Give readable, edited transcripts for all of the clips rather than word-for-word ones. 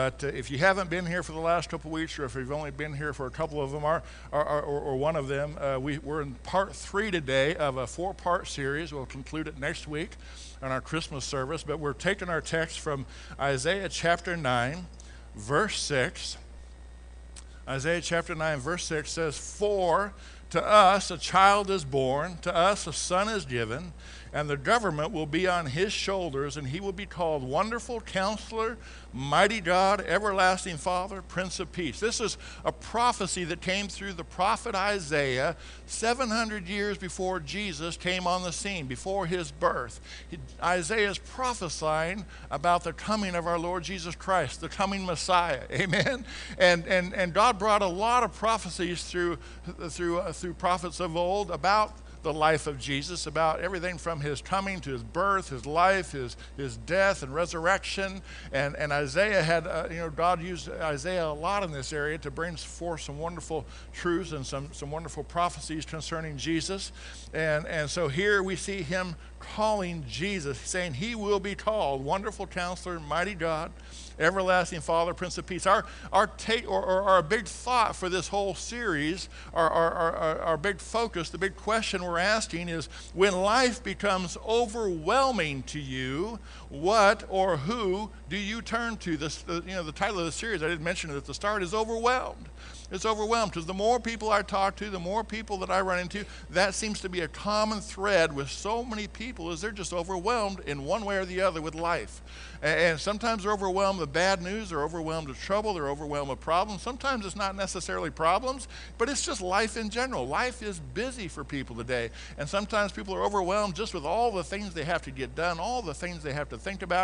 But if you haven't been here for the last couple of weeks, or if you've only been here for a couple of them, or one of them, we're in part 3 today of a 4-part series. We'll conclude it next week on our Christmas service. But we're taking our text from Isaiah chapter 9, verse 6. Isaiah chapter 9, verse 6 says, "For to us a child is born, to us a son is given, and the government will be on his shoulders, and he will be called Wonderful Counselor, Mighty God, Everlasting Father, Prince of Peace." This is a prophecy that came through the prophet Isaiah 700 years before Jesus came on the scene, before his birth. Isaiah is prophesying about the coming of our Lord Jesus Christ, the coming Messiah. Amen? And God brought a lot of prophecies through prophets of old about the life of Jesus, about everything from his coming to his birth, his life, his death and resurrection. And Isaiah had, God used Isaiah a lot in this area to bring forth some wonderful truths and some wonderful prophecies concerning Jesus. And so here we see him calling Jesus, saying he will be called Wonderful Counselor, Mighty God, Everlasting Father, Prince of Peace. Our big thought for this whole series, our big focus, the big question we're asking is, when life becomes overwhelming to you, what or who do you turn to? The title of the series, I didn't mention it at the start, is Overwhelmed. It's overwhelmed, because the more people I talk to, the more people that I run into, that seems to be a common thread with so many people, is they're just overwhelmed in one way or the other with life. And sometimes they're overwhelmed with bad news, they're overwhelmed with trouble, they're overwhelmed with problems. Sometimes it's not necessarily problems, but it's just life in general. Life is busy for people today. And sometimes people are overwhelmed just with all the things they have to get done, all the things they have to think about.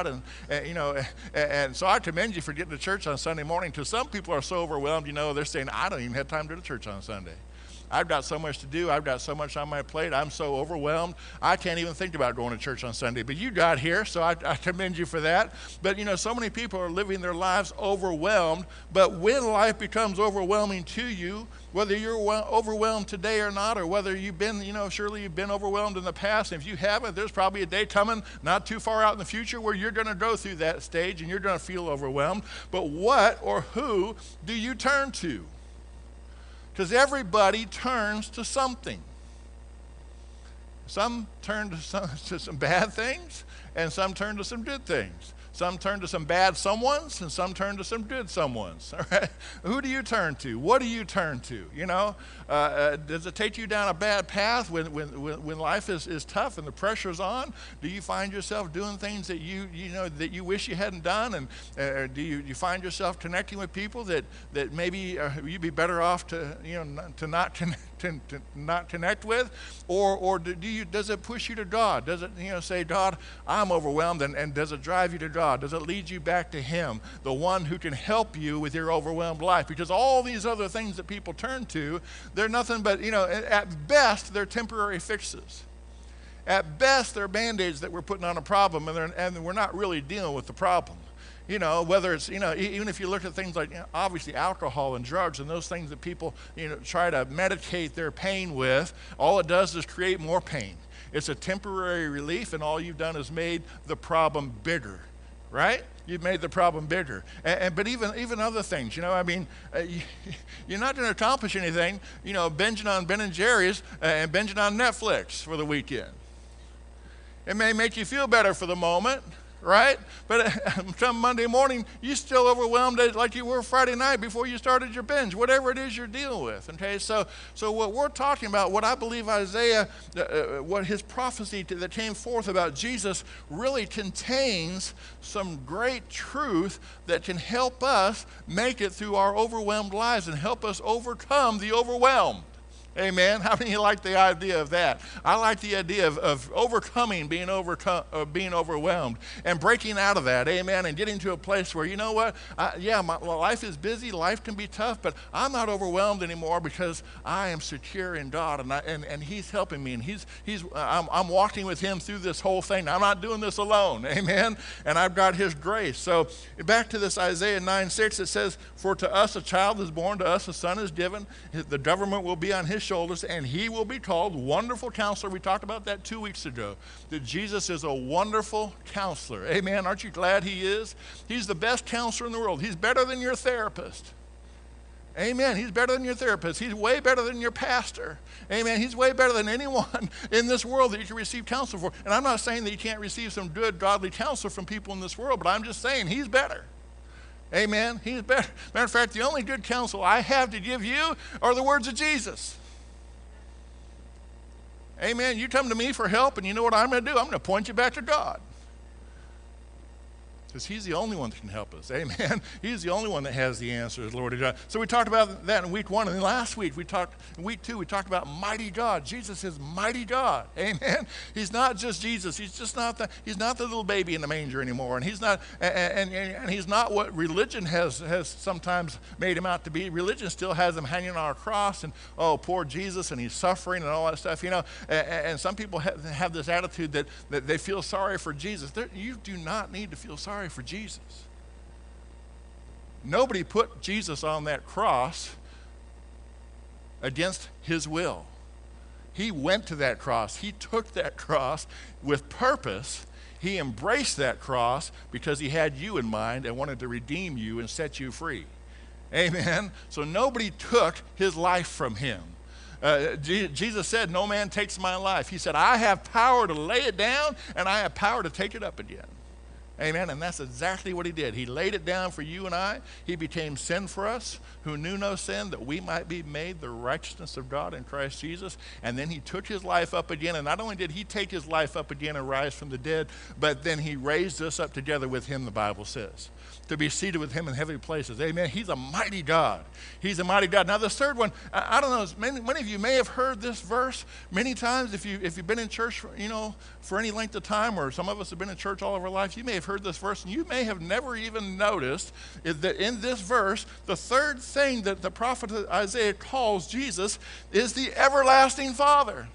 And so I commend you for getting to church on Sunday morning. To some people are so overwhelmed, they're saying, I don't even have time to go to church on Sunday. I've got so much to do. I've got so much on my plate. I'm so overwhelmed. I can't even think about going to church on Sunday. But you got here, so I commend you for that. But, so many people are living their lives overwhelmed. But when life becomes overwhelming to you, whether you're overwhelmed today or not, or whether you've been, surely you've been overwhelmed in the past. And if you haven't, there's probably a day coming not too far out in the future where you're going to go through that stage and you're going to feel overwhelmed. But what or who do you turn to? Because everybody turns to something. Some turn to some bad things, and some turn to some good things. Some turn to some bad someones, and some turn to some good someones. All right? Who do you turn to? What do you turn to? Does it take you down a bad path when life is tough and the pressure's on? Do you find yourself doing things that that you wish you hadn't done? And do you find yourself connecting with people that maybe you'd be better off to not connect with? Or does it push you to God? Does it say, God, I'm overwhelmed, and does it drive you to God? Does it lead you back to him, the one who can help you with your overwhelmed life? Because all these other things that people turn to, they're nothing but, at best, they're temporary fixes. At best, they're Band-Aids that we're putting on a problem, and we're not really dealing with the problem. Whether it's, even if you look at things like, obviously alcohol and drugs and those things that people, try to medicate their pain with, all it does is create more pain. It's a temporary relief, and all you've done is made the problem bigger, right? You've made the problem bigger. But even other things, you're not going to accomplish anything, binging on Ben and Jerry's and binging on Netflix for the weekend. It may make you feel better for the moment, right? But come Monday morning, you're still overwhelmed like you were Friday night before you started your binge, whatever it is you're dealing with. Okay, so what we're talking about, what I believe Isaiah, what his prophecy that came forth about Jesus really contains some great truth that can help us make it through our overwhelmed lives and help us overcome the overwhelm. Amen. How many like the idea of that? I like the idea of overcoming being overwhelmed and breaking out of that. Amen. And getting to a place where, my life is busy, life can be tough, but I'm not overwhelmed anymore because I am secure in God, and He's helping me, and I'm walking with Him through this whole thing. I'm not doing this alone. Amen. And I've got His grace. So back to this Isaiah 9:6, it says, "For to us a child is born, to us a son is given. The government will be on his shoulders, and he will be called Wonderful Counselor. We talked about that 2 weeks ago, that Jesus is a wonderful counselor. Amen. Aren't you glad he is? He's the best counselor in the world. He's better than your therapist. Amen. He's better than your therapist. He's way better than your pastor. Amen. He's way better than anyone in this world that you can receive counsel for. And I'm not saying that you can't receive some good, godly counsel from people in this world, but I'm just saying he's better. Amen. He's better. Matter of fact, the only good counsel I have to give you are the words of Jesus. Amen. You come to me for help, and you know what I'm going to do? I'm going to point you back to God. Because he's the only one that can help us. Amen. He's the only one that has the answers, Lord God. So we talked about that in week 1. And then last week, in week 2, we talked about mighty God. Jesus is mighty God. Amen. He's not just Jesus. He's not the little baby in the manger anymore. And he's not, and he's not what religion has sometimes made him out to be. Religion still has him hanging on a cross, and oh, poor Jesus, and he's suffering and all that stuff, you know. And some people have this attitude that they feel sorry for Jesus. You do not need to feel sorry for Jesus. Nobody put Jesus on that cross against his will. He went to that cross. He took that cross with purpose. He embraced that cross because he had you in mind and wanted to redeem you and set you free. Amen. So nobody took his life from him. Jesus said, no man takes my life. He said, I have power to lay it down, and I have power to take it up again. Amen. And that's exactly what he did. He laid it down for you and I. He became sin for us, who knew no sin, that we might be made the righteousness of God in Christ Jesus. And then he took his life up again. And not only did he take his life up again and rise from the dead, but then he raised us up together with him, the Bible says, to be seated with him in heavenly places. Amen. He's a mighty God. He's a mighty God. Now the third one, I don't know, many of you may have heard this verse many times. If you've been in church, for any length of time, or some of us have been in church all of our life, you may have heard this verse, and you may have never even noticed is that in this verse, the third thing that the prophet Isaiah calls Jesus is the everlasting Father.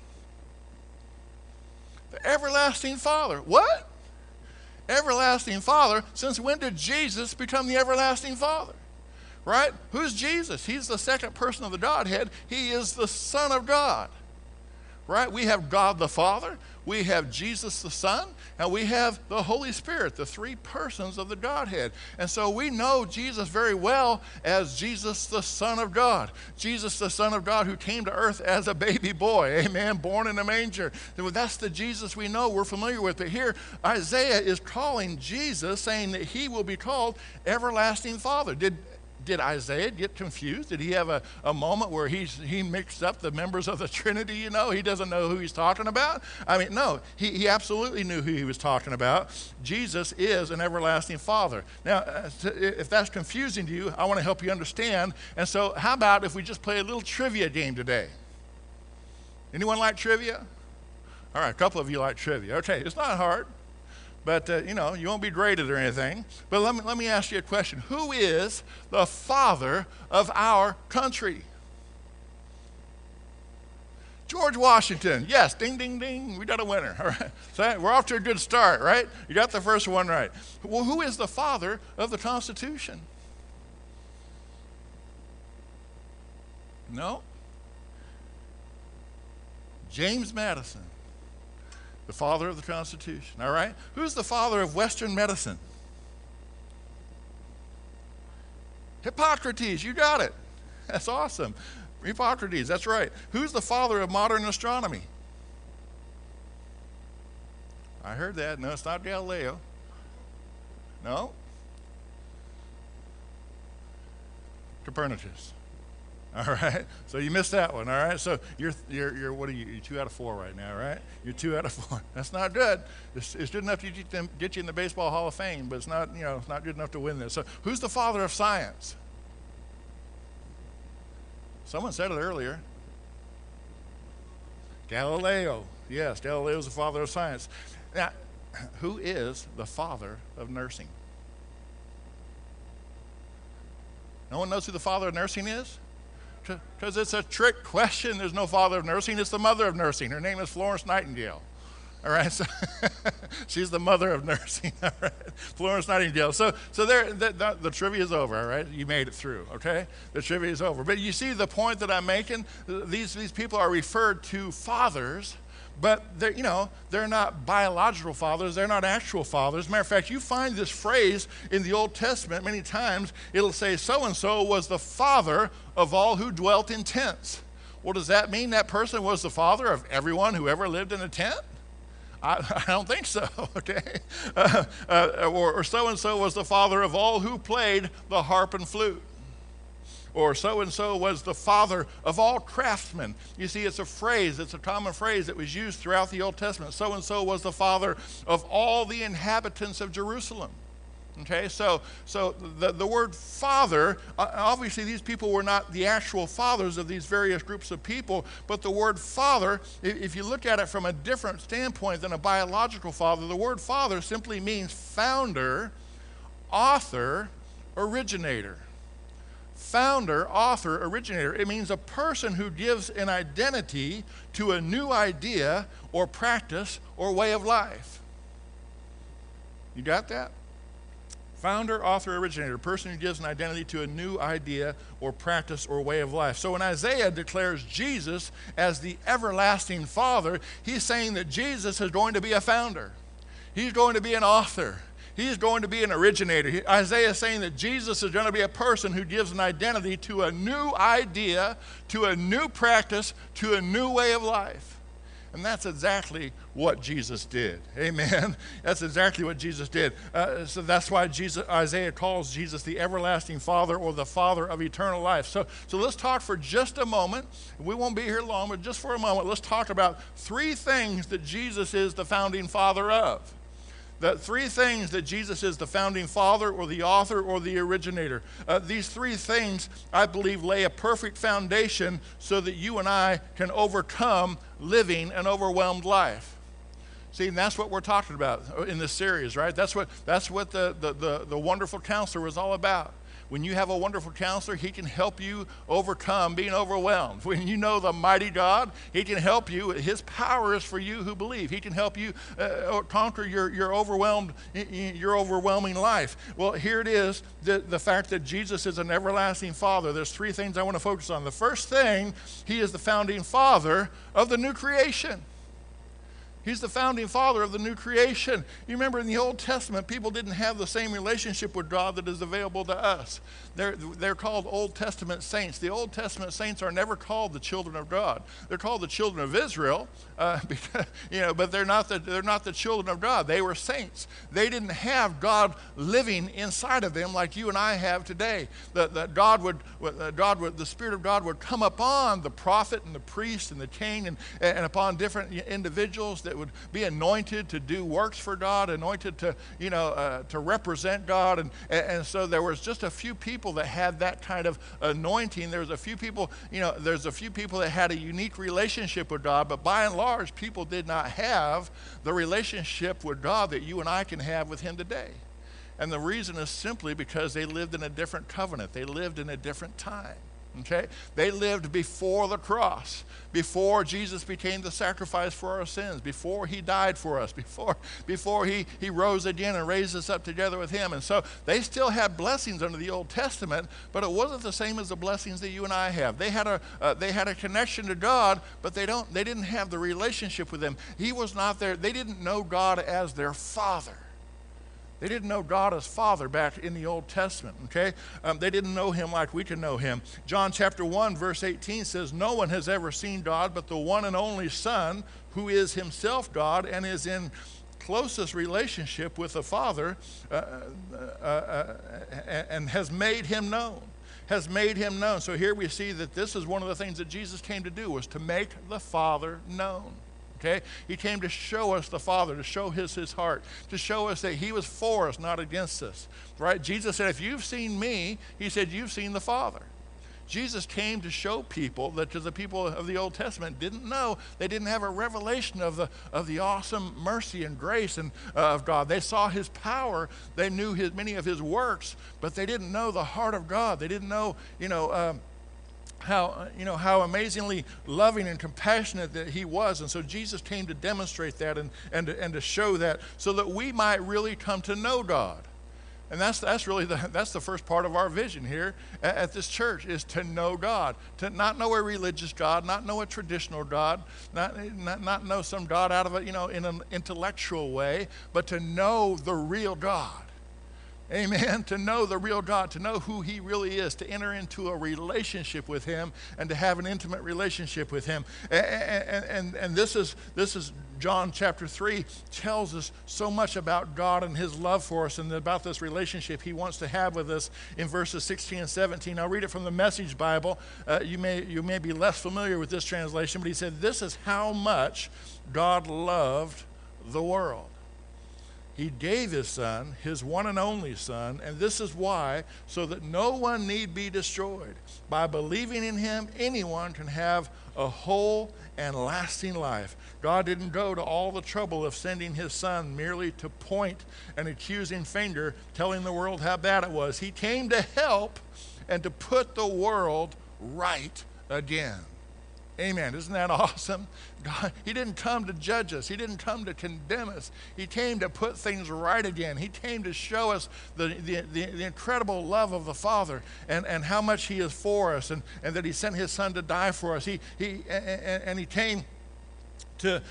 The everlasting Father. What? Everlasting Father? Since when did Jesus become the everlasting Father? Right? Who's Jesus? He's the second person of the Godhead. He is the Son of God. Right? We have God the Father, we have Jesus the Son, and we have the Holy Spirit, the three persons of the Godhead. And so we know Jesus very well as Jesus the Son of God. Jesus the Son of God who came to earth as a baby boy, amen, born in a manger. That's the Jesus we know, we're familiar with. But here Isaiah is calling Jesus, saying that he will be called Everlasting Father. Did Isaiah get confused? Did he have a moment where he mixed up the members of the Trinity, He doesn't know who he's talking about? I mean, no, he absolutely knew who he was talking about. Jesus is an everlasting Father. Now, if that's confusing to you, I want to help you understand. And so how about if we just play a little trivia game today? Anyone like trivia? All right, a couple of you like trivia. Okay, it's not hard. But, you won't be graded or anything. But let me ask you a question. Who is the father of our country? George Washington. Yes, ding, ding, ding. We got a winner. All right. So we're off to a good start, right? You got the first one right. Well, who is the father of the Constitution? No? James Madison. The father of the Constitution, all right? Who's the father of Western medicine? Hippocrates, you got it. That's awesome. Hippocrates, that's right. Who's the father of modern astronomy? I heard that. No, it's not Galileo. No? Copernicus. All right, so you missed that one. All right, so you're what are you? You're 2 out of 4 right now, right? You're 2 out of 4. That's not good. It's good enough to get you in the Baseball Hall of Fame, but it's not it's not good enough to win this. So who's the father of science? Someone said it earlier. Galileo. Yes, Galileo is the father of science. Now, who is the father of nursing? No one knows who the father of nursing is? Because it's a trick question. There's no father of nursing. It's the mother of nursing. Her name is Florence Nightingale. All right, so she's the mother of nursing. All right, Florence Nightingale. So there, the trivia is over. All right, you made it through. Okay, the trivia is over. But you see the point that I'm making. These people are referred to fathers, but they're not biological fathers. They're not actual fathers. Matter of fact, you find this phrase in the Old Testament many times. It'll say, "So and so was the father of all who dwelt in tents." Well, does that mean that person was the father of everyone who ever lived in a tent? I don't think so, okay? Or so-and-so was the father of all who played the harp and flute. Or so-and-so was the father of all craftsmen. You see, it's a phrase, it's a common phrase that was used throughout the Old Testament. So-and-so was the father of all the inhabitants of Jerusalem. Okay, so the word father, obviously these people were not the actual fathers of these various groups of people, but the word father, if you look at it from a different standpoint than a biological father, the word father simply means founder, author, originator. Founder, author, originator. It means a person who gives an identity to a new idea or practice or way of life. You got that? Founder, author, originator, person who gives an identity to a new idea or practice or way of life. So when Isaiah declares Jesus as the everlasting Father, he's saying that Jesus is going to be a founder. He's going to be an author. He's going to be an originator. Isaiah is saying that Jesus is going to be a person who gives an identity to a new idea, to a new practice, to a new way of life. And that's exactly what Jesus did. Amen. That's exactly what Jesus did. So that's why Isaiah calls Jesus the everlasting Father, or the Father of eternal life. So let's talk for just a moment. We won't be here long, but just for a moment, let's talk about three things that Jesus is the founding father of. The three things that Jesus is the founding father, or the author, or the originator. These three things, I believe, lay a perfect foundation so that you and I can overcome living an overwhelmed life. See, and that's what we're talking about in this series, right? That's what the wonderful counselor was all about. When you have a wonderful counselor, he can help you overcome being overwhelmed. When you know the mighty God, he can help you. His power is for you who believe. He can help you conquer your overwhelming life. Well, here it is, the fact that Jesus is an everlasting Father. There's three things I want to focus on. The first thing, he is the founding father of the new creation. He's the founding father of the new creation. You remember in the Old Testament, people didn't have the same relationship with God that is available to us. They're called Old Testament saints. The Old Testament saints are never called the children of God. They're called the children of Israel, because, but they're not the children of God. They were saints. They didn't have God living inside of them like you and I have today. The Spirit of God would come upon the prophet and the priest and the king and upon different individuals that would be anointed to do works for God, anointed to represent God, and so there was just a few people that had that kind of anointing. There's a few people that had a unique relationship with God, but by and large, people did not have the relationship with God that you and I can have with Him today. And the reason is simply because they lived in a different covenant. They lived in a different time. Okay? They lived before the cross, before Jesus became the sacrifice for our sins, before he died for us, before he rose again and raised us up together with him. And so they still had blessings under the Old Testament, but it wasn't the same as the blessings that you and I have. They had a connection to God, but they didn't have the relationship with him. He was not there. They didn't know God as their Father. They didn't know God as Father back in the Old Testament, okay? They didn't know him like we can know him. John chapter 1, verse 18 says, "No one has ever seen God but the one and only Son, who is himself God and is in closest relationship with the Father and has made him known." Has made him known. So here we see that this is one of the things that Jesus came to do, was to make the Father known. Okay? He came to show us the Father, to show his heart, to show us that he was for us, not against us. Right? Jesus said, if you've seen me, he said, you've seen the Father. Jesus came to show people that, to the people of the Old Testament, didn't know, they didn't have a revelation of the awesome mercy and grace of God. They saw his power, they knew many of his works, but they didn't know the heart of God. They didn't know, how amazingly loving and compassionate that he was. And so Jesus came to demonstrate that and to show that, so that we might really come to know God. And that's really that's the first part of our vision here at this church, is to know God, to not know a religious God, not know a traditional God, not know some God out of in an intellectual way, but to know the real God. Amen. To know the real God, to know who he really is, to enter into a relationship with him and to have an intimate relationship with him. And this is John chapter 3 tells us so much about God and his love for us and about this relationship he wants to have with us in verses 16 and 17. I'll read it from the Message Bible. You may be less familiar with this translation, but he said, "This is how much God loved the world. He gave his son, his one and only son, and this is why, so that no one need be destroyed. By believing in him, anyone can have a whole and lasting life." God didn't go to all the trouble of sending his son merely to point an accusing finger, telling the world how bad it was. He came to help and to put the world right again. Amen. Isn't that awesome? God, he didn't come to judge us. He didn't come to condemn us. He came to put things right again. He came to show us the incredible love of the Father and how much he is for us, and that he sent his son to die for us. He came to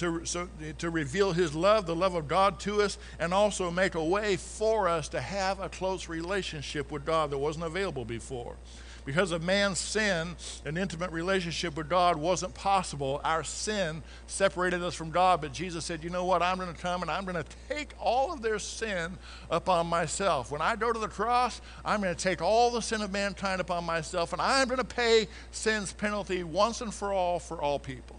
reveal his love, the love of God to us, and also make a way for us to have a close relationship with God that wasn't available before. Because of man's sin, an intimate relationship with God wasn't possible. Our sin separated us from God, but Jesus said, you know what, I'm going to come and I'm going to take all of their sin upon myself. When I go to the cross, I'm going to take all the sin of mankind upon myself, and I'm going to pay sin's penalty once and for all people.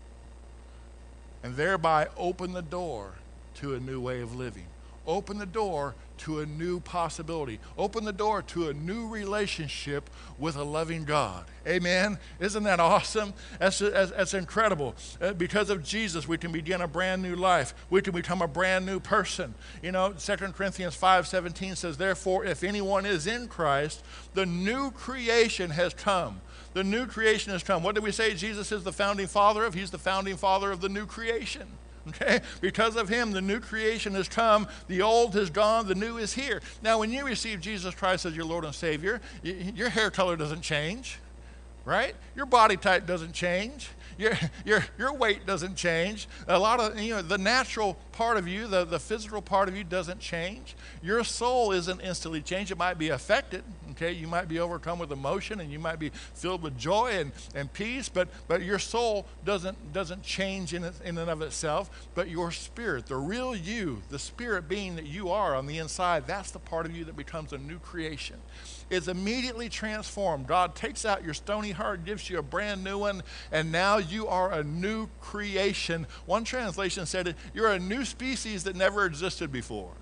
And thereby open the door to a new way of living. Open the door to a new possibility. Open the door to a new relationship with a loving God. Amen? Isn't that awesome? That's incredible. Because of Jesus, we can begin a brand new life. We can become a brand new person. 2 Corinthians 5:17 says, "Therefore, if anyone is in Christ, the new creation has come." The new creation has come. What did we say Jesus is the founding father of? He's the founding father of the new creation. Okay? Because of him, the new creation has come. The old has gone. The new is here. Now, when you receive Jesus Christ as your Lord and Savior, your hair color doesn't change, right? Your body type doesn't change. Your weight doesn't change. A lot of, the natural part of you, the physical part of you doesn't change. Your soul isn't instantly changed. It might be affected, okay? You might be overcome with emotion, and you might be filled with joy and peace, but your soul doesn't change in and of itself. But your spirit, the real you, the spirit being that you are on the inside, that's the part of you that becomes a new creation. Is immediately transformed. God takes out your stony heart, gives you a brand new one, and now you are a new creation. One translation said, you're a new species that never existed before.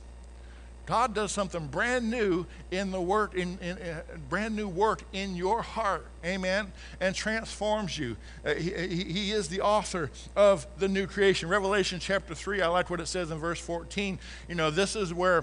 God does something brand new in the work, brand new work in your heart, amen, and transforms you. He is the author of the new creation. Revelation chapter 3, I like what it says in verse 14. This is where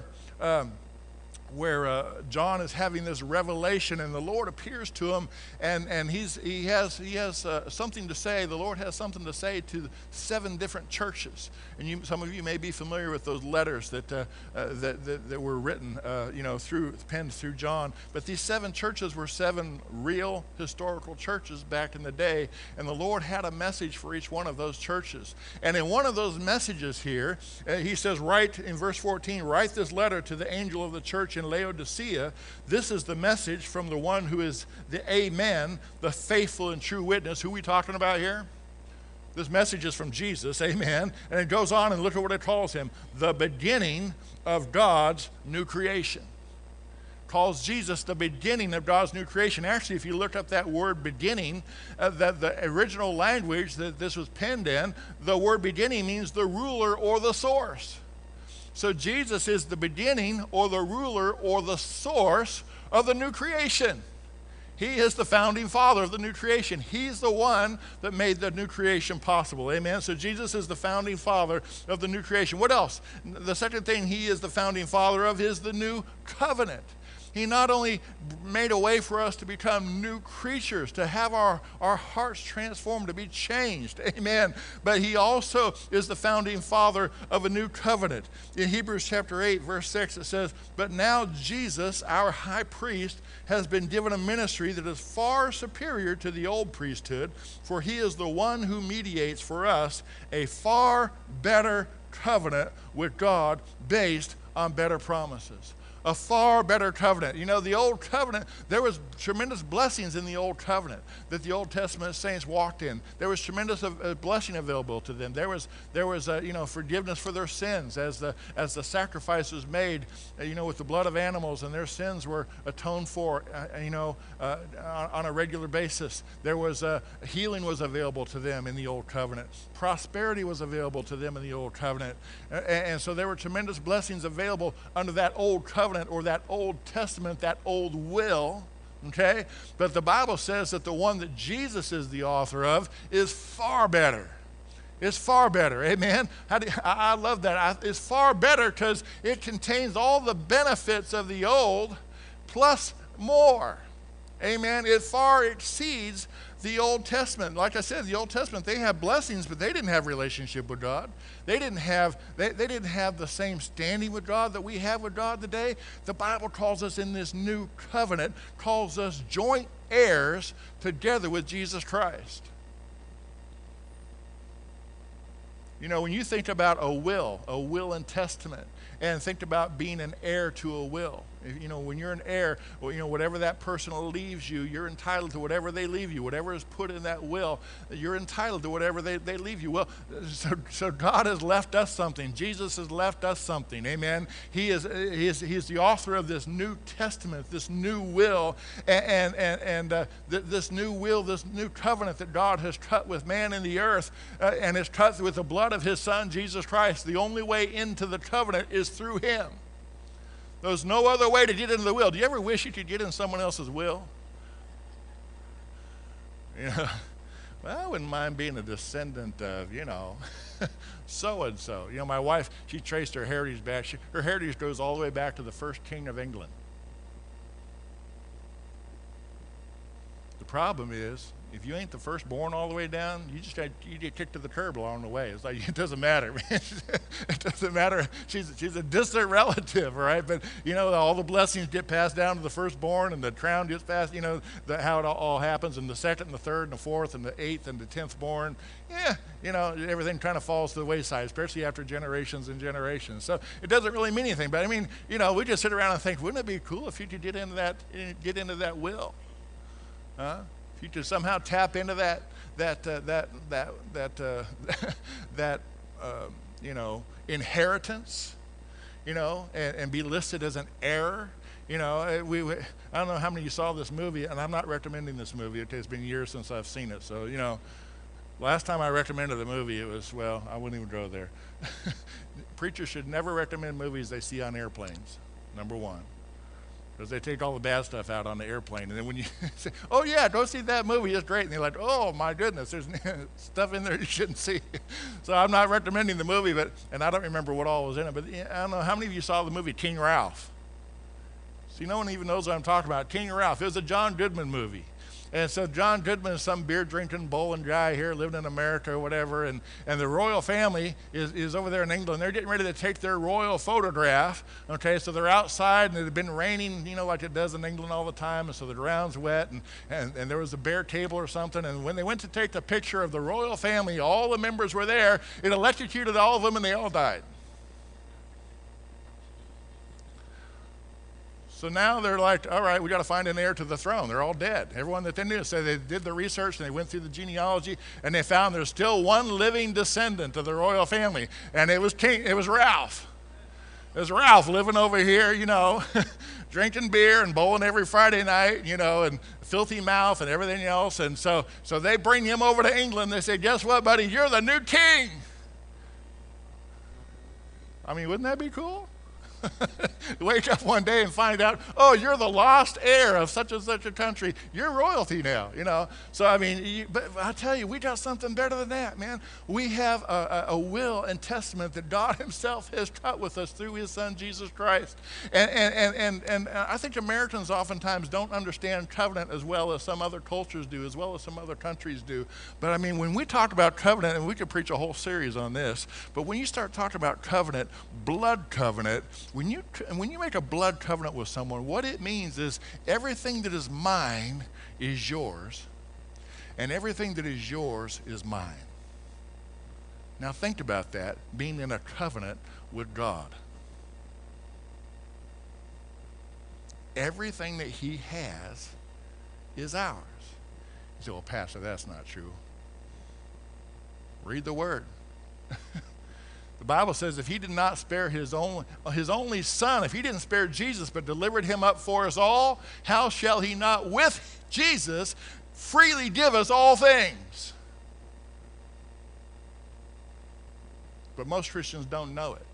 John is having this revelation, and the Lord appears to him, and he has something to say. The Lord has something to say to 7 different churches, and some of you may be familiar with those letters that were written, penned through John. But these 7 churches were 7 real historical churches back in the day, and the Lord had a message for each one of those churches. And in one of those messages here, he says, write in verse 14, write this letter to the angel of the church in Laodicea. This is the message from the one who is the Amen, the faithful and true witness. Who are we talking about here? This message is from Jesus, amen. And it goes on, and look at what it calls him, the beginning of God's new creation. Calls Jesus the beginning of God's new creation. Actually, if you look up that word beginning, the original language that this was penned in, the word beginning means the ruler or the source. So Jesus is the beginning or the ruler or the source of the new creation. He is the founding father of the new creation. He's the one that made the new creation possible. Amen? So Jesus is the founding father of the new creation. What else? The second thing he is the founding father of is the new covenant. He not only made a way for us to become new creatures, to have our hearts transformed, to be changed, amen, but he also is the founding father of a new covenant. In Hebrews chapter 8, verse 6, it says, "But now Jesus, our high priest, has been given a ministry that is far superior to the old priesthood, for he is the one who mediates for us a far better covenant with God based on better promises." A far better covenant. You know, the old covenant, there was tremendous blessings in the old covenant that the Old Testament saints walked in. There was tremendous blessing available to them. There was forgiveness for their sins as the sacrifice was made, with the blood of animals, and their sins were atoned for, on a regular basis. There was healing was available to them in the old covenant. Prosperity was available to them in the old covenant, and so there were tremendous blessings available under that old covenant, or that Old Testament, that old will, okay? But the Bible says that the one that Jesus is the author of is far better. It's far better, amen? I love that. It's far better because it contains all the benefits of the old plus more, amen? It far exceeds the Old Testament. Like I said, the Old Testament, they have blessings, but they didn't have relationship with God. They didn't have the same standing with God that we have with God today. The Bible calls us in this new covenant, calls us joint heirs together with Jesus Christ. You know, when you think about a will and testament, and think about being an heir to a will. When you're an heir, whatever that person leaves you, you're entitled to whatever they leave you. Whatever is put in that will, you're entitled to whatever they leave you. Well, so God has left us something. Jesus has left us something. Amen. He is the author of this New Testament, this new will, and this new will, this new covenant that God has cut with man in the earth, and is cut with the blood of his Son, Jesus Christ. The only way into the covenant is through him. There's no other way to get into the will. Do you ever wish you could get in someone else's will? Well, I wouldn't mind being a descendant of, so-and-so. My wife, she traced her heritage back. Her heritage goes all the way back to the first king of England. The problem is, if you ain't the firstborn all the way down, you get kicked to the curb along the way. It's like, it doesn't matter. It doesn't matter. She's a distant relative, all right? But, all the blessings get passed down to the firstborn, and the crown gets passed, how it all happens, and the second, and the third, and the fourth, and the eighth, and the 10th born. Yeah, everything kind of falls to the wayside, especially after generations and generations. So it doesn't really mean anything. But, we just sit around and think, wouldn't it be cool if you could get into that will? Huh? If you could somehow tap into that inheritance, and be listed as an heir. I don't know how many of you saw this movie, and I'm not recommending this movie. It's been years since I've seen it. So, last time I recommended the movie, it was, I wouldn't even go there. Preachers should never recommend movies they see on airplanes, number one. Because they take all the bad stuff out on the airplane. And then when you say, oh, yeah, go see that movie, it's great. And they're like, oh, my goodness, there's stuff in there you shouldn't see. So I'm not recommending the movie, and I don't remember what all was in it. But I don't know, how many of you saw the movie King Ralph? See, no one even knows what I'm talking about. King Ralph. It was a John Goodman movie. And so John Goodman is some beer-drinking, bowling guy here living in America or whatever, and the royal family is over there in England. They're getting ready to take their royal photograph, okay? So they're outside, and it had been raining, like it does in England all the time, and so the ground's wet, and there was a bear table or something, and when they went to take the picture of the royal family, all the members were there. It electrocuted all of them, and they all died. So now they're like, all right, we got to find an heir to the throne. They're all dead. Everyone that they knew. So they did the research, and they went through the genealogy, and they found there's still one living descendant of the royal family, and it was Ralph. It was Ralph living over here, drinking beer and bowling every Friday night, and filthy mouth and everything else. And so they bring him over to England. They say, guess what, buddy? You're the new king. Wouldn't that be cool? Wake up one day and find out, oh, you're the lost heir of such and such a country. You're royalty now, you know. So, I mean, but I tell you, we got something better than that, man. We have a will and testament that God himself has cut with us through his son, Jesus Christ. And I think Americans oftentimes don't understand covenant as well as some other cultures do, as well as some other countries do. But, I mean, when we talk about covenant, and we could preach a whole series on this, but when you start talking about covenant, blood covenant, when you make a blood covenant with someone, what it means is everything that is mine is yours, and everything that is yours is mine. Now think about that, being in a covenant with God. Everything that he has is ours. You say, well, Pastor, that's not true. Read the word. The Bible says if he did not spare his only son, if he didn't spare Jesus but delivered him up for us all, how shall he not with Jesus freely give us all things? But most Christians don't know it.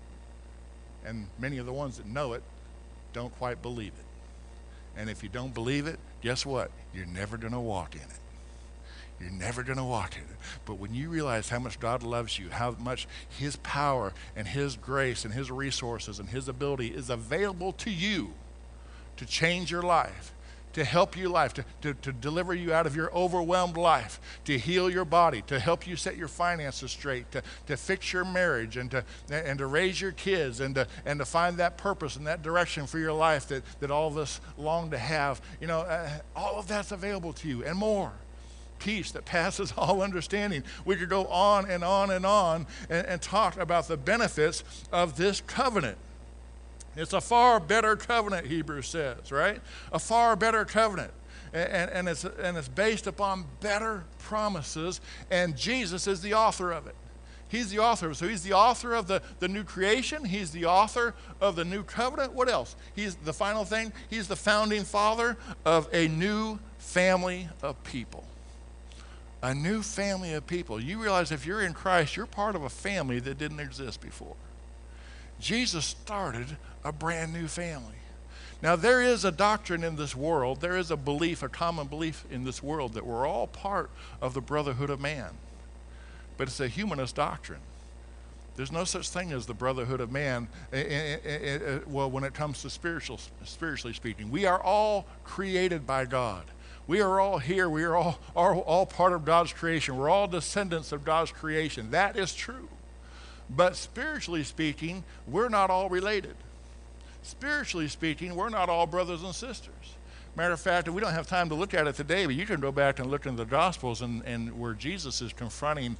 And many of the ones that know it don't quite believe it. And if you don't believe it, guess what? You're never going to walk in it. You're never going to walk in it. But when you realize how much God loves you, how much his power and his grace and his resources and his ability is available to you to change your life, to help your life, to deliver you out of your overwhelmed life, to heal your body, to help you set your finances straight, to fix your marriage, and to raise your kids, and to find that purpose and that direction for your life that all of us long to have. You know, all of that's available to you and more. Peace that passes all understanding. We could go on and on and on and talk about the benefits of this covenant. It's a far better covenant, Hebrews says, right? A far better covenant. And it's based upon better promises, and Jesus is the author of it. He's the author. So he's the author of the new creation. He's the author of the new covenant. What else? He's the final thing. He's the founding father of a new family of people. A new family of people. You realize if you're in Christ, you're part of a family that didn't exist before. Jesus started a brand new family. Now, there is a doctrine in this world, there is a belief, a common belief in this world that we're all part of the brotherhood of man. But it's a humanist doctrine. There's no such thing as the brotherhood of man, well, when it comes to spiritually speaking. We are all created by God. We are all here. We are all part of God's creation. We're all descendants of God's creation. That is true. But spiritually speaking, we're not all related. Spiritually speaking, we're not all brothers and sisters. Matter of fact, we don't have time to look at it today, but you can go back and look in the Gospels and where Jesus is confronting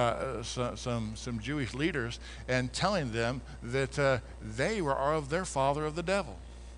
some Jewish leaders and telling them that they were of their father of the devil.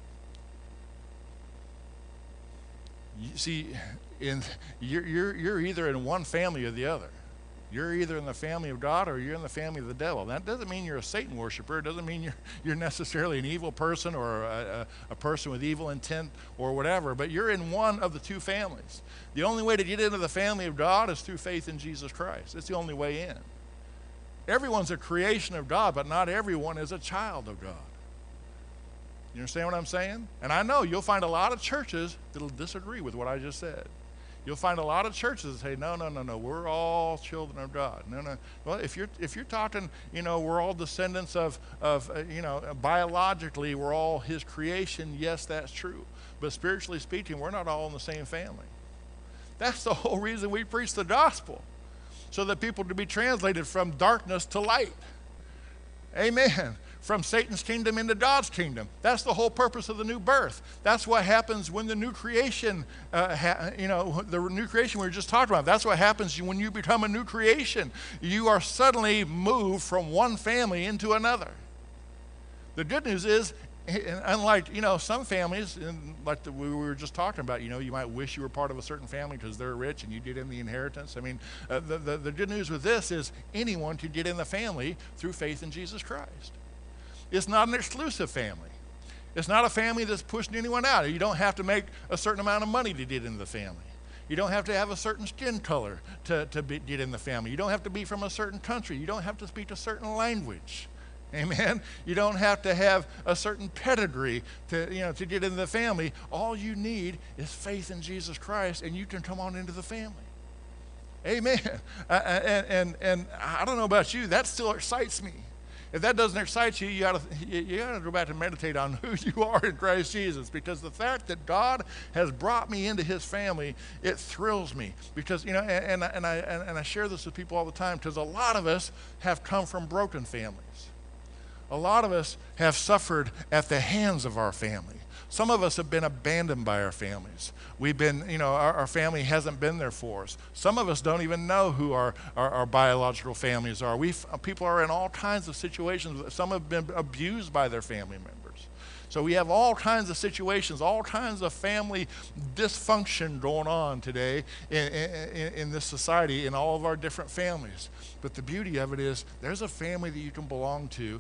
You see, you're either in one family or the other. You're either in the family of God or you're in the family of the devil. That doesn't mean you're a Satan worshiper. It doesn't mean you're necessarily an evil person or a person with evil intent or whatever, but you're in one of the two families. The only way to get into the family of God is through faith in Jesus Christ. It's the only way in. Everyone's a creation of God, but not everyone is a child of God. You understand what I'm saying? And I know you'll find a lot of churches that'll disagree with what I just said. You'll find a lot of churches that say, no, we're all children of God. No. Well, if you're talking, we're all descendants of biologically, we're all his creation, yes, that's true. But spiritually speaking, we're not all in the same family. That's the whole reason we preach the gospel, so that people can be translated from darkness to light. Amen. From Satan's kingdom into God's kingdom. That's the whole purpose of the new birth. That's what happens when the new creation, the new creation we were just talking about. That's what happens when you become a new creation. You are suddenly moved from one family into another. The good news is, unlike, some families, like we were just talking about, you might wish you were part of a certain family because they're rich and you get in the inheritance. I mean, the good news with this is anyone can get in the family through faith in Jesus Christ. It's not an exclusive family. It's not a family that's pushing anyone out. You don't have to make a certain amount of money to get into the family. You don't have to have a certain skin color to get in the family. You don't have to be from a certain country. You don't have to speak a certain language Amen. You don't have to have a certain pedigree to get into the family. All you need is faith in Jesus Christ, and you can come on into the family. Amen. And I don't know about you, that still excites me. If that doesn't excite you, you got to go back and meditate on who you are in Christ Jesus, because the fact that God has brought me into His family, it thrills me. Because and I share this with people all the time, because a lot of us have come from broken families. A lot of us have suffered at the hands of our family. Some of us have been abandoned by our families. We've been, our family hasn't been there for us. Some of us don't even know who our biological families are. People are in all kinds of situations. Some have been abused by their family members. So we have all kinds of situations, all kinds of family dysfunction going on today in this society, in all of our different families. But the beauty of it is there's a family that you can belong to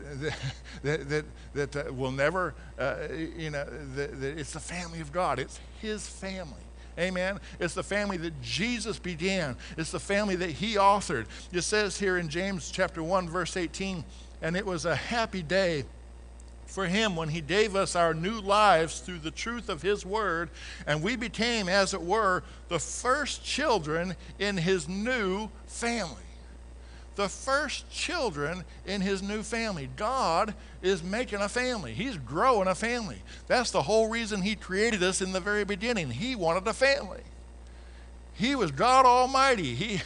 that will never, it's the family of God. It's His family. Amen. It's the family that Jesus began. It's the family that He authored. It says here in James chapter 1, verse 18, and it was a happy day for Him when He gave us our new lives through the truth of His word, and we became, as it were, the first children in His new family. The first children in His new family. God is making a family. He's growing a family. That's the whole reason He created us in the very beginning. He wanted a family. He was God Almighty.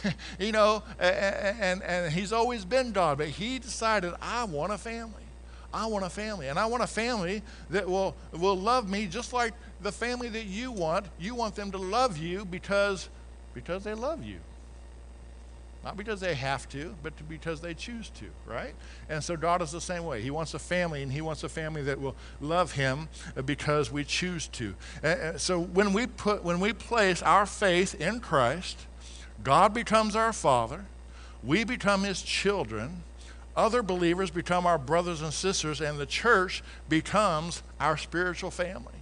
And He's always been God, but He decided, I want a family. I want a family, and I want a family that will love me just like the family that you want. You want them to love you because they love you. Not because they have to, but because they choose to, right? And so God is the same way. He wants a family, and He wants a family that will love Him because we choose to. So when we place our faith in Christ, God becomes our Father. We become His children. Other believers become our brothers and sisters, and the church becomes our spiritual family.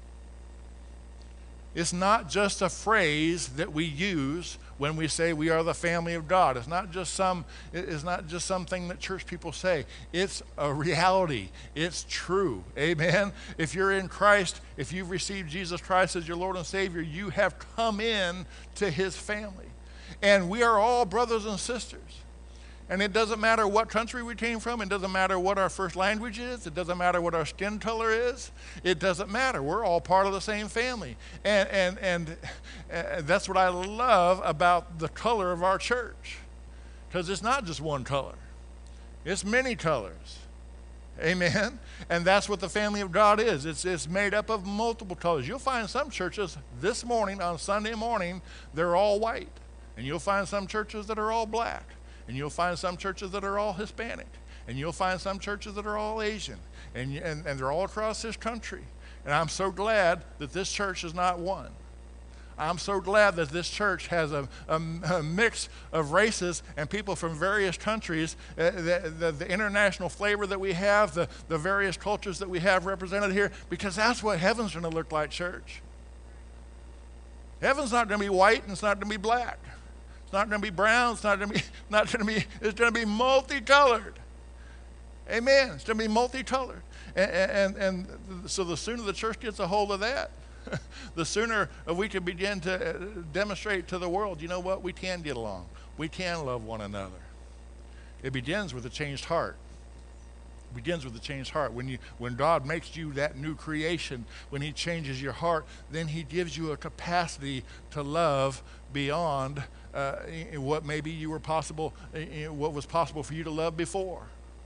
It's not just a phrase that we use when we say we are the family of God. It's not just something that church people say. It's a reality. It's true. Amen. If you're in Christ, if you've received Jesus Christ as your Lord and Savior, you have come in to His family. And we are all brothers and sisters. And it doesn't matter what country we came from. It doesn't matter what our first language is. It doesn't matter what our skin color is. It doesn't matter. We're all part of the same family. And that's what I love about the color of our church. Because it's not just one color. It's many colors. Amen? And that's what the family of God is. It's made up of multiple colors. You'll find some churches this morning, on Sunday morning, they're all white. And you'll find some churches that are all black. And you'll find some churches that are all Hispanic. And you'll find some churches that are all Asian. And they're all across this country. And I'm so glad that this church is not one. I'm so glad that this church has a mix of races and people from various countries, the international flavor that we have, the various cultures that we have represented here, because that's what heaven's going to look like, church. Heaven's not going to be white, and it's not going to be black. It's not going to be brown. It's going to be multicolored. Amen. It's going to be multicolored. And so the sooner the church gets a hold of that, the sooner we can begin to demonstrate to the world, you know what, we can get along. We can love one another. It begins with a changed heart. It begins with a changed heart. When God makes you that new creation, when He changes your heart, then He gives you a capacity to love beyond what maybe you were possible, what was possible for you to love before.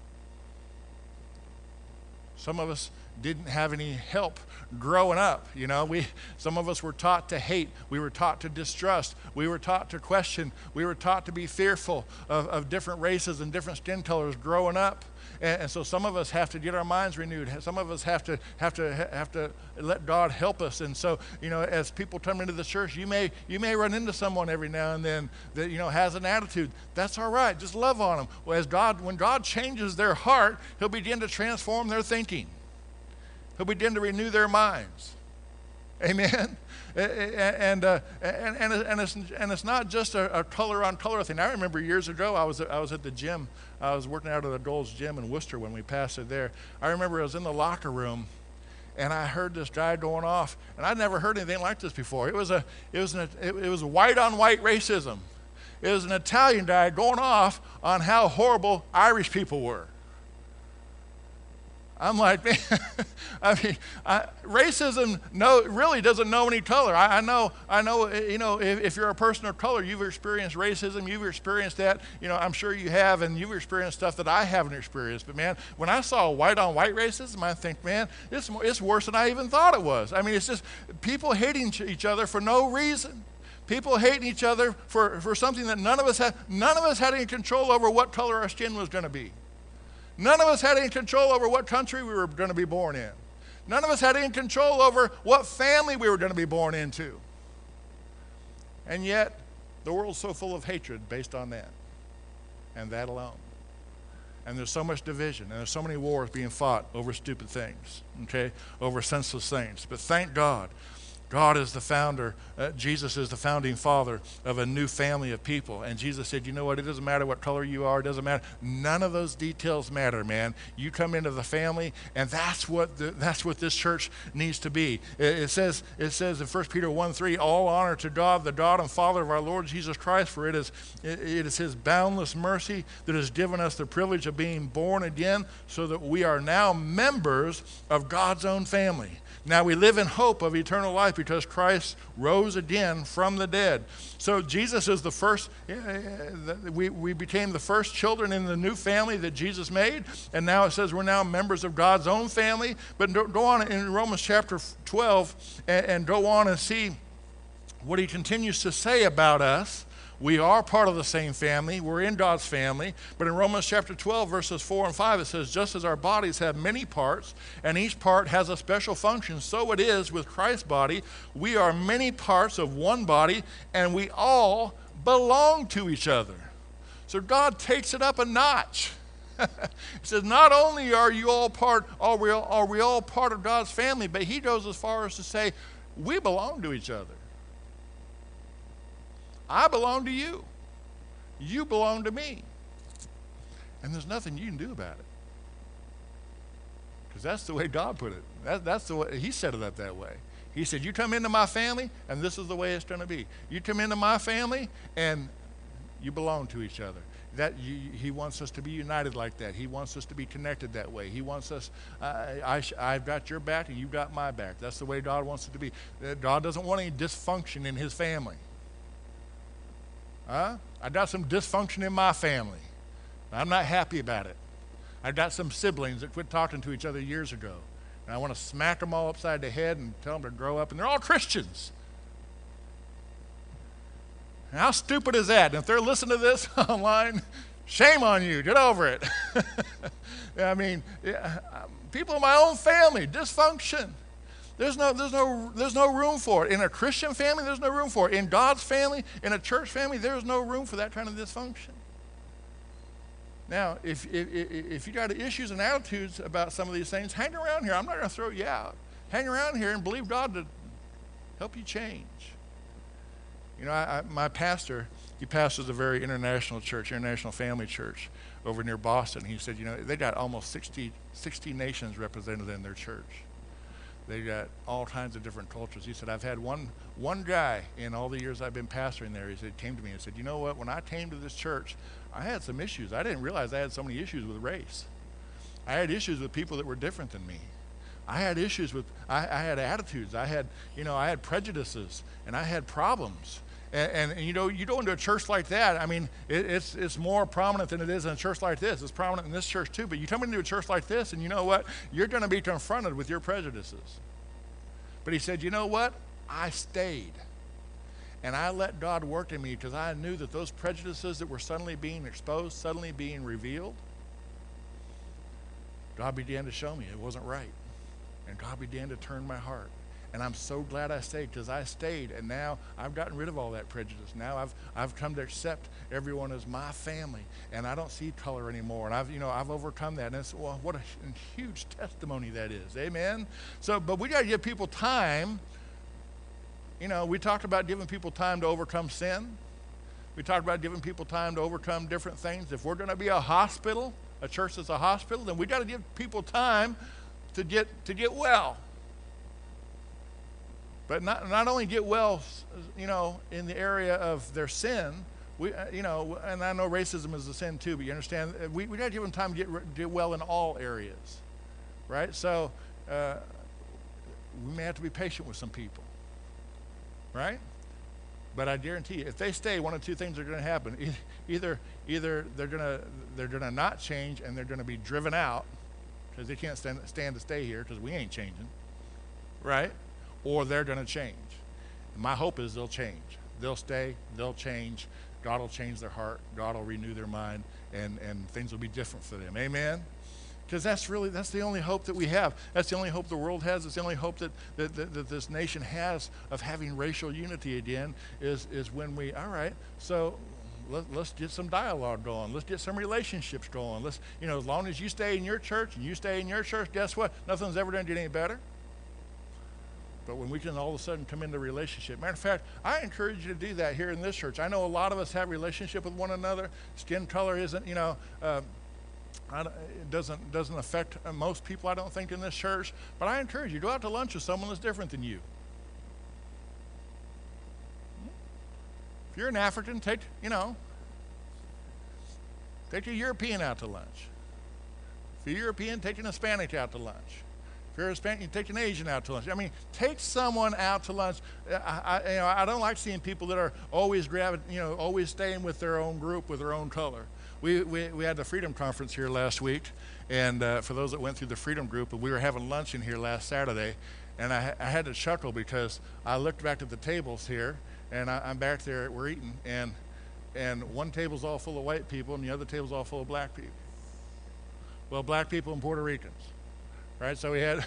Some of us didn't have any help growing up. Some of us were taught to hate. We were taught to distrust. We were taught to question. We were taught to be fearful of different races and different skin colors growing up. And so some of us have to get our minds renewed. Some of us have to let God help us. And so, as people come into the church, you may run into someone every now and then that has an attitude. That's all right. Just love on them. Well, when God changes their heart, He'll begin to transform their thinking. He'll begin to renew their minds. Amen. And it's not just a color on color thing. I remember years ago I was at the gym. I was working out at the Gold's Gym in Worcester when we pastored there. I remember I was in the locker room, and I heard this guy going off, and I'd never heard anything like this before. It was white on white racism. It was an Italian guy going off on how horrible Irish people were. I'm like, man, racism really doesn't know any color. I know, if you're a person of color, you've experienced racism, you've experienced that, I'm sure you have, and you've experienced stuff that I haven't experienced. But man, when I saw white on white racism, I think, man, it's worse than I even thought it was. I mean, it's just people hating each other for no reason. People hating each other for something that none of us had any control over what color our skin was going to be. None of us had any control over what country we were going to be born in. None of us had any control over what family we were going to be born into. And yet, the world's so full of hatred based on that, and that alone. And there's so much division, and there's so many wars being fought over stupid things, okay, over senseless things. But thank God, God is the founder, Jesus is the founding father of a new family of people. And Jesus said, you know what, it doesn't matter what color you are, it doesn't matter. None of those details matter, man. You come into the family, and that's what this church needs to be. It says in 1 Peter 1:3, all honor to God, the God and Father of our Lord Jesus Christ, for it is his boundless mercy that has given us the privilege of being born again, so that we are now members of God's own family. Now we live in hope of eternal life because Christ rose again from the dead. So Jesus is the first, we became the first children in the new family that Jesus made, and now it says we're now members of God's own family. But go on in Romans chapter 12 and go on and see what he continues to say about us. We are part of the same family. We're in God's family. But in Romans chapter 12, verses 4 and 5, it says, just as our bodies have many parts, and each part has a special function, so it is with Christ's body. We are many parts of one body, and we all belong to each other. So God takes it up a notch. He says, not only are we all part of God's family, but he goes as far as to say, we belong to each other. I belong to you. You belong to me. And there's nothing you can do about it. Because that's the way God put it. That's the way he set it up that way. He said, you come into my family, and this is the way it's going to be. You come into my family, and you belong to each other. He wants us to be united like that. He wants us to be connected that way. He wants us, I've got your back, and you've got my back. That's the way God wants it to be. God doesn't want any dysfunction in his family. I got some dysfunction in my family. I'm not happy about it. I've got some siblings that quit talking to each other years ago. And I want to smack them all upside the head and tell them to grow up. And they're all Christians. And how stupid is that? And if they're listening to this online, shame on you. Get over it. I mean, people in my own family, dysfunction. There's no room for it. In a Christian family, there's no room for it. In God's family, in a church family, there's no room for that kind of dysfunction. Now, if you got issues and attitudes about some of these things, hang around here. I'm not going to throw you out. Hang around here and believe God to help you change. My pastor, he pastors a very international church, International Family Church, over near Boston. He said, they got almost 60 nations represented in their church. They got all kinds of different cultures. He said, I've had one guy in all the years I've been pastoring there, he said, came to me and said, you know what, when I came to this church, I had some issues. I didn't realize I had so many issues with race. I had issues with people that were different than me. I had issues with, I had attitudes. I had prejudices, and I had problems. And you go into a church like that, I mean, it's more prominent than it is in a church like this. It's prominent in this church too, but you come into a church like this, and you know what? You're going to be confronted with your prejudices. But he said, you know what? I stayed. And I let God work in me because I knew that those prejudices that were suddenly being exposed, suddenly being revealed, God began to show me it wasn't right. And God began to turn my heart. And I'm so glad I stayed, because I stayed, and now I've gotten rid of all that prejudice. Now I've come to accept everyone as my family, and I don't see color anymore. And I've overcome that. And it's, well, what a huge testimony that is. Amen. So, but we got to give people time we talked about giving people time to overcome sin. We talked about giving people time to overcome different things. If we're going to be a hospital, a church that's a hospital, then we got to give people time to get well. But not only get well, in the area of their sin. And I know racism is a sin too, but you understand, we got to give them time to get well in all areas, right? So we may have to be patient with some people, right? But I guarantee you, if they stay, one of two things are going to happen. Either they're going to not change and they're going to be driven out because they can't stand to stay here because we ain't changing, right? Or they're going to change. And my hope is they'll change. They'll stay. They'll change. God will change their heart. God will renew their mind, and things will be different for them. Amen? Because that's the only hope that we have. That's the only hope the world has. It's the only hope that this nation has of having racial unity again is when we, all right, so let's get some dialogue going. Let's get some relationships going. Let's, as long as you stay in your church and you stay in your church, guess what? Nothing's ever going to get any better. But when we can all of a sudden come into a relationship. Matter of fact, I encourage you to do that here in this church. I know a lot of us have relationship with one another. Skin color isn't, it doesn't affect most people, I don't think, in this church. But I encourage you, go out to lunch with someone that's different than you. If you're an African, take a European out to lunch. If you're European, take an Hispanic out to lunch. If you're Hispanic, you take an Asian out to lunch. I mean, take someone out to lunch. I don't like seeing people that are always always staying with their own group, with their own color. We had the Freedom Conference here last week, and for those that went through the Freedom Group, we were having lunch in here last Saturday, and I had to chuckle because I looked back at the tables here, and I'm back there, we're eating, and one table's all full of white people, and the other table's all full of black people. Well, black people and Puerto Ricans. Right, so we had,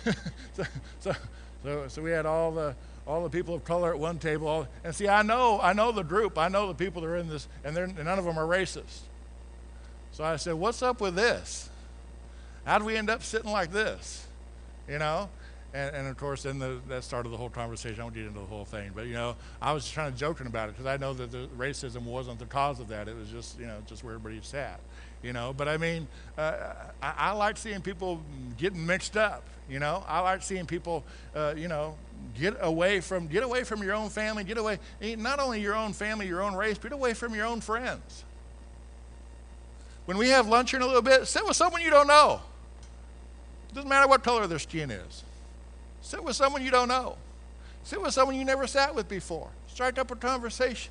so we had all the people of color at one table, and see, I know the group, I know the people that are in this, and none of them are racist. So I said, what's up with this? How did we end up sitting like this? And of course, then that started the whole conversation. I won't get into the whole thing, but I was kind of joking about it because I know that the racism wasn't the cause of that. It was just just where everybody sat. But I mean, I like seeing people getting mixed up. I like seeing people, get away from your own family, get away, not only your own family, your own race, but away from your own friends. When we have lunch in a little bit, sit with someone you don't know. It doesn't matter what color their skin is. Sit with someone you don't know. Sit with someone you never sat with before. Strike up a conversation.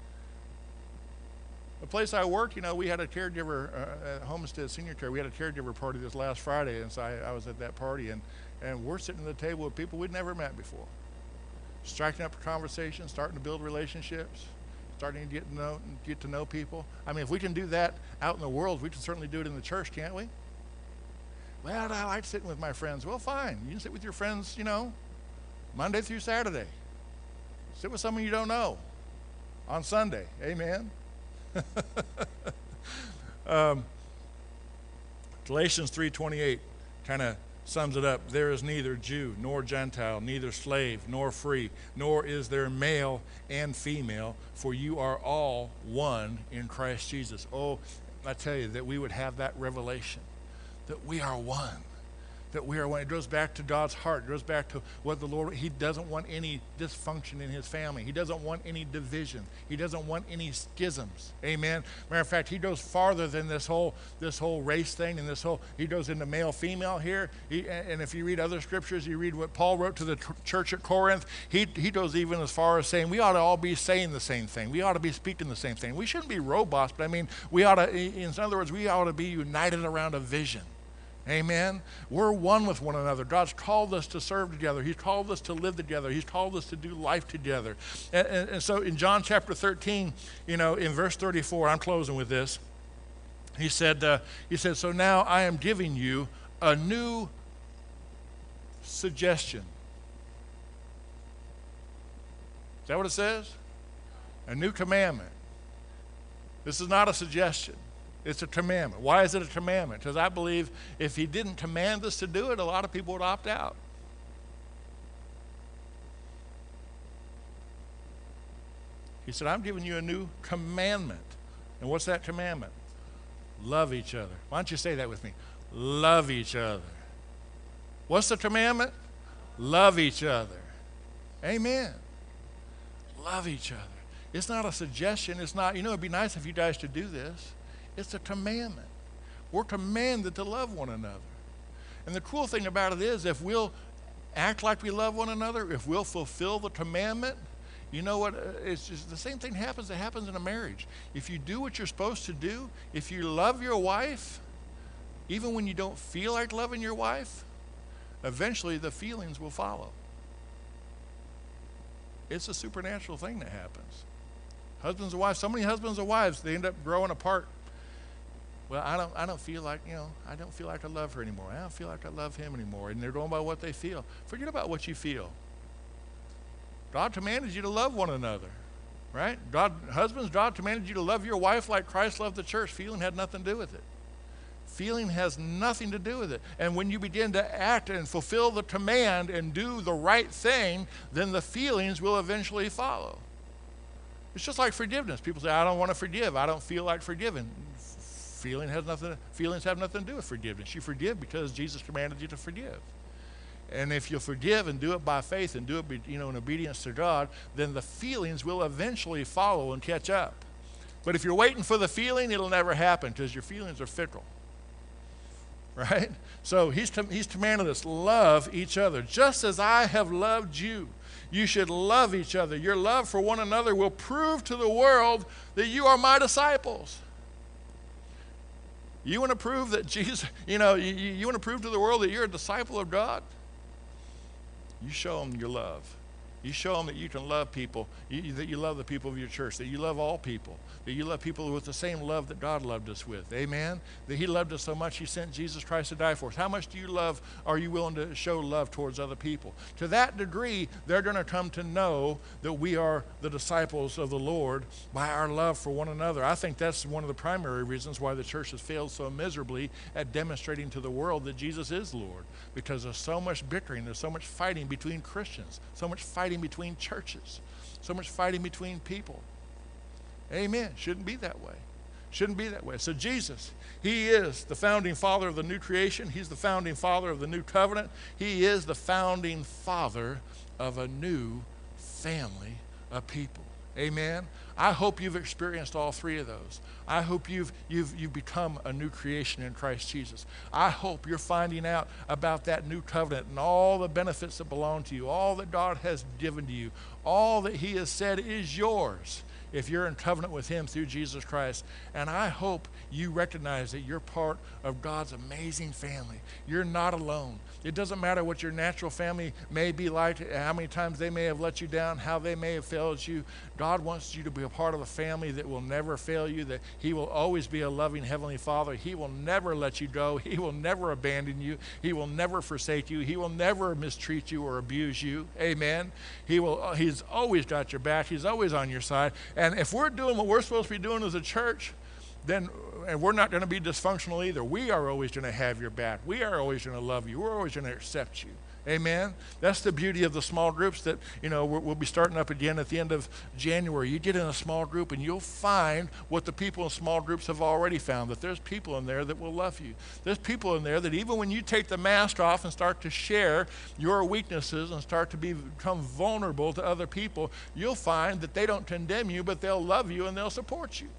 The place I work, we had a caregiver at Homestead Senior Care. We had a caregiver party this last Friday, and so I was at that party, and we're sitting at the table with people we'd never met before. Striking up a conversation, starting to build relationships, starting to get to know people. I mean, if we can do that out in the world, we can certainly do it in the church, can't we? Well, I like sitting with my friends. Well, fine. You can sit with your friends, Monday through Saturday. Sit with someone you don't know on Sunday. Amen. Galatians 3:28 kind of sums it up. There is neither Jew nor Gentile, neither slave nor free, nor is there male and female, for you are all one in Christ Jesus. Oh, I tell you, that we would have that revelation, that we are one. That we are one. It goes back to God's heart. It goes back to what the Lord, He doesn't want any dysfunction in His family. He doesn't want any division. He doesn't want any schisms. Amen. Matter of fact, He goes farther than this whole race thing and He goes into male, female here. And if you read other scriptures, you read what Paul wrote to the church at Corinth, he goes even as far as saying we ought to all be saying the same thing. We ought to be speaking the same thing. We shouldn't be robots, but I mean, we ought to, in other words, we ought to be united around a vision. Amen. We're one with one another. God's called us to serve together. He's called us to live together. He's called us to do life together. And so in John chapter 13, in verse 34, I'm closing with this. He said, so now I am giving you a new suggestion. Is that what it says? A new commandment. This is not a suggestion. It's a commandment. Why is it a commandment? Because I believe if He didn't command us to do it, a lot of people would opt out. He said, I'm giving you a new commandment. And what's that commandment? Love each other. Why don't you say that with me? Love each other. What's the commandment? Love each other. Amen. Love each other. It's not a suggestion. It's not, it'd be nice if you guys to do this. It's a commandment. We're commanded to love one another. And the cool thing about it is, if we'll act like we love one another, if we'll fulfill the commandment, you know what? It's just the same thing happens that happens in a marriage. If you do what you're supposed to do, if you love your wife, even when you don't feel like loving your wife, eventually the feelings will follow. It's a supernatural thing that happens. Husbands and wives, so many husbands and wives, they end up growing apart. Well, I don't feel like, I don't feel like I love her anymore. I don't feel like I love him anymore. And they're going by what they feel. Forget about what you feel. God commanded you to love one another, right? Husbands, God commanded you to love your wife like Christ loved the church. Feeling had nothing to do with it. Feeling has nothing to do with it. And when you begin to act and fulfill the command and do the right thing, then the feelings will eventually follow. It's just like forgiveness. People say, I don't want to forgive. I don't feel like forgiving. Feelings have nothing to do with forgiveness. You forgive because Jesus commanded you to forgive. And if you forgive and do it by faith and do it in obedience to God, then the feelings will eventually follow and catch up. But if you're waiting for the feeling, it'll never happen because your feelings are fickle. Right? So he's commanded us, love each other. Just as I have loved you, you should love each other. Your love for one another will prove to the world that you are my disciples. You want to prove that Jesus, you want to prove to the world that you're a disciple of God? You show them your love. You show them that you can love people, that you love the people of your church, that you love all people, that you love people with the same love that God loved us with. Amen? That he loved us so much he sent Jesus Christ to die for us. How much are you willing to show love towards other people? To that degree, they're going to come to know that we are the disciples of the Lord by our love for one another. I think that's one of the primary reasons why the church has failed so miserably at demonstrating to the world that Jesus is Lord. Because there's so much bickering, there's so much fighting between Christians, so much fighting between churches, so much fighting between people. Amen. Shouldn't be that way. Shouldn't be that way. So Jesus, he is the founding father of the new creation. He's the founding father of the new covenant. He is the founding father of a new family of people. Amen. I hope you've experienced all three of those. I hope you've become a new creation in Christ Jesus. I hope you're finding out about that new covenant and all the benefits that belong to you, all that God has given to you, all that he has said is yours if you're in covenant with him through Jesus Christ. And I hope you recognize that you're part of God's amazing family. You're not alone. It doesn't matter what your natural family may be like, how many times they may have let you down, how they may have failed you. God wants you to be a part of a family that will never fail you, that he will always be a loving heavenly Father. He will never let you go. He will never abandon you. He will never forsake you. He will never mistreat you or abuse you. Amen. He's always got your back. He's always on your side. And if we're doing what we're supposed to be doing as a church, then and we're not going to be dysfunctional either. We are always going to have your back. We are always going to love you. We're always going to accept you. Amen. That's the beauty of the small groups that, we'll be starting up again at the end of January. You get in a small group and you'll find what the people in small groups have already found, that there's people in there that will love you. There's people in there that even when you take the mask off and start to share your weaknesses and start to become vulnerable to other people, you'll find that they don't condemn you, but they'll love you and they'll support you.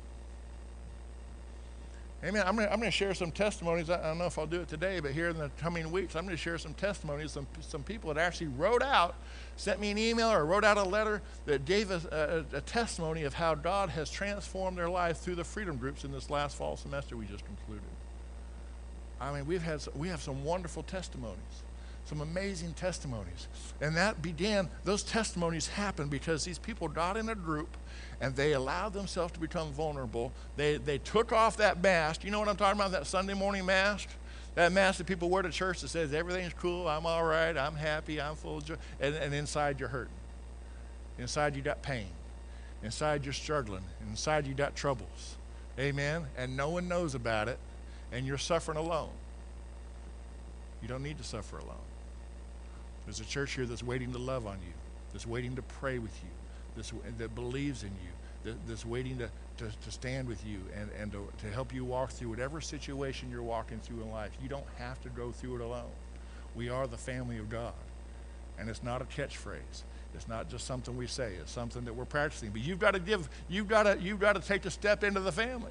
Amen. I'm going to share some testimonies. I don't know if I'll do it today, but here in the coming weeks, I'm going to share some testimonies. Some people that actually sent me an email or wrote out a letter that gave us a testimony of how God has transformed their life through the freedom groups in this last fall semester we just concluded. I mean, we have some wonderful testimonies, some amazing testimonies. And those testimonies happened because these people got in a group and they allowed themselves to become vulnerable. They took off that mask. You know what I'm talking about, that Sunday morning mask? That mask that people wear to church that says everything's cool, I'm all right, I'm happy, I'm full of joy. And inside you're hurting. Inside you got pain. Inside you're struggling. Inside you got troubles. Amen? And no one knows about it, and you're suffering alone. You don't need to suffer alone. There's a church here that's waiting to love on you, that's waiting to pray with you, that believes in you, that's waiting to stand with you and to help you walk through whatever situation you're walking through in life. You don't have to go through it alone. We are the family of God. And it's not a catchphrase. It's not just something we say. It's something that we're practicing. But you've got to take the step into the family.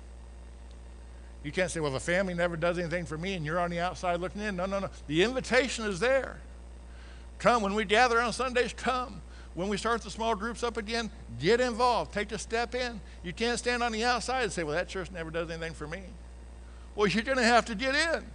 You can't say, well, the family never does anything for me and you're on the outside looking in. No. The invitation is there. Come. When we gather on Sundays, come. When we start the small groups up again, get involved. Take the step in. You can't stand on the outside and say, well, that church never does anything for me. Well, you're going to have to get in.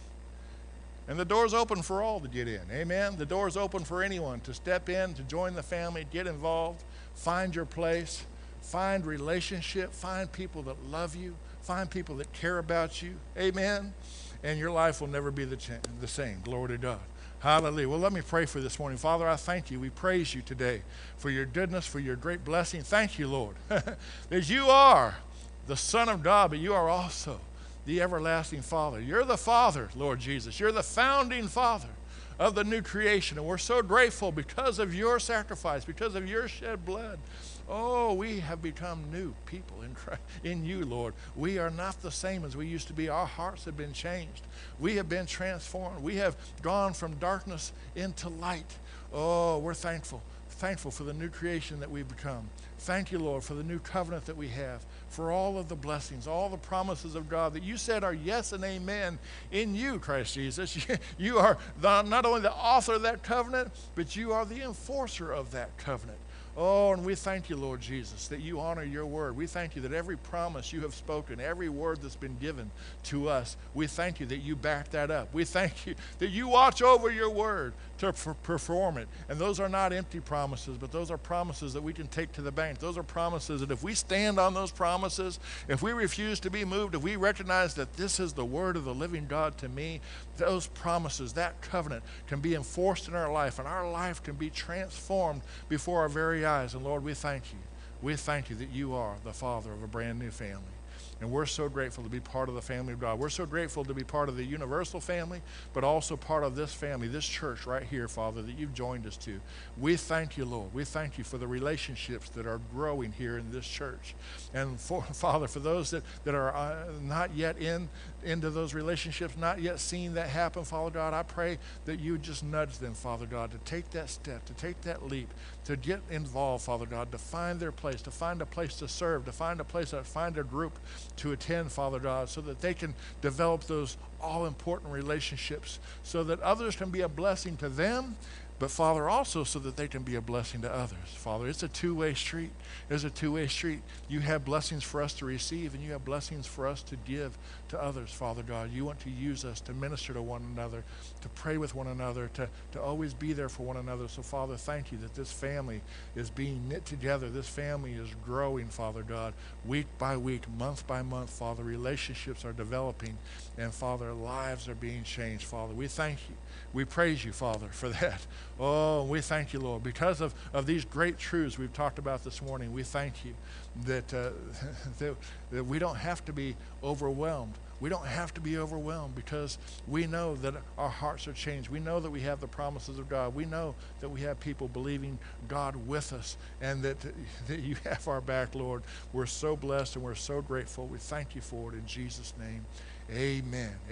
And the door's open for all to get in. Amen? The door's open for anyone to step in, to join the family, get involved, find your place, find relationship, find people that love you, find people that care about you. Amen? And your life will never be the same. Glory to God. Hallelujah. Well, let me pray for this morning. Father, I thank you. We praise you today for your goodness, for your great blessing. Thank you, Lord, that you are the Son of God, but you are also the everlasting Father. You're the Father, Lord Jesus. You're the founding Father of the new creation. And we're so grateful because of your sacrifice, because of your shed blood. Oh, we have become new people in Christ, in you, Lord. We are not the same as we used to be. Our hearts have been changed. We have been transformed. We have gone from darkness into light. Oh, we're thankful. Thankful for the new creation that we've become. Thank you, Lord, for the new covenant that we have, for all of the blessings, all the promises of God that you said are yes and amen in you, Christ Jesus. You are not only the author of that covenant, but you are the enforcer of that covenant. Oh, and we thank you, Lord Jesus, that you honor your word. We thank you that every promise you have spoken, every word that's been given to us, we thank you that you back that up. We thank you that you watch over your word to perform it. And those are not empty promises, but those are promises that we can take to the bank. Those are promises that if we stand on those promises, if we refuse to be moved, if we recognize that this is the word of the living God to me, those promises, that covenant can be enforced in our life, and our life can be transformed before our very eyes. And Lord, we thank you. We thank you that you are the Father of a brand new family. And we're so grateful to be part of the family of God. We're so grateful to be part of the universal family, but also part of this family, this church right here, Father, that you've joined us to. We thank you, Lord. We thank you for the relationships that are growing here in this church. And Father, for those that are not yet into those relationships, not yet seeing that happen, Father God, I pray that you just nudge them, Father God, to take that step, to take that leap, to get involved, Father God, to find their place, to find a place to serve, to find a place, to find a group to attend, Father God, so that they can develop those all-important relationships, so that others can be a blessing to them, but Father, also so that they can be a blessing to others. Father, it's a two-way street. It's a two-way street. You have blessings for us to receive, and you have blessings for us to give to others, Father God. You want to use us to minister to one another, to pray with one another, to always be there for one another. So, Father, thank you that this family is being knit together. This family is growing, Father God, week by week, month by month, Father. Relationships are developing, and, Father, lives are being changed, Father. We thank you. We praise you, Father, for that. Oh, we thank you, Lord. Because of these great truths we've talked about this morning, we thank you that, that we don't have to be overwhelmed. We don't have to be overwhelmed because we know that our hearts are changed. We know that we have the promises of God. We know that we have people believing God with us, and that you have our back, Lord. We're so blessed and we're so grateful. We thank you for it in Jesus' name. Amen.